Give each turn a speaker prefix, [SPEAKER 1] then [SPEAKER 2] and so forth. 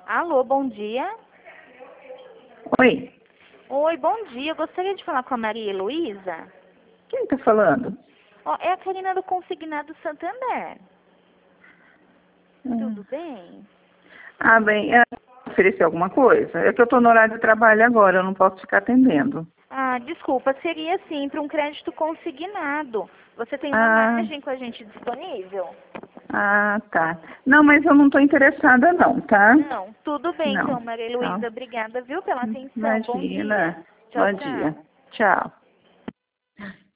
[SPEAKER 1] Alô, bom dia.
[SPEAKER 2] Oi,
[SPEAKER 1] Oi, bom dia. Eu gostaria de falar com a Maria Heloísa.
[SPEAKER 2] quem está falando?
[SPEAKER 1] Ó, é a Karina do Consignado Santander. Tudo bem?
[SPEAKER 2] Bem, oferecer alguma coisa? É que eu estou no horário de trabalho agora, eu não posso ficar atendendo.
[SPEAKER 1] Ah, desculpa, seria sim para um crédito consignado. Você tem uma
[SPEAKER 2] Ah,
[SPEAKER 1] margem com a gente disponível?
[SPEAKER 2] tá. Não, mas eu não estou interessada não, tá?
[SPEAKER 1] Não, tudo bem
[SPEAKER 2] Não.
[SPEAKER 1] então, Maria
[SPEAKER 2] Então,
[SPEAKER 1] Heloísa. Obrigada, viu, pela atenção. Bom dia.
[SPEAKER 2] imagina.
[SPEAKER 1] Tchau,
[SPEAKER 2] Bom dia.
[SPEAKER 1] tchau.
[SPEAKER 2] Tchau.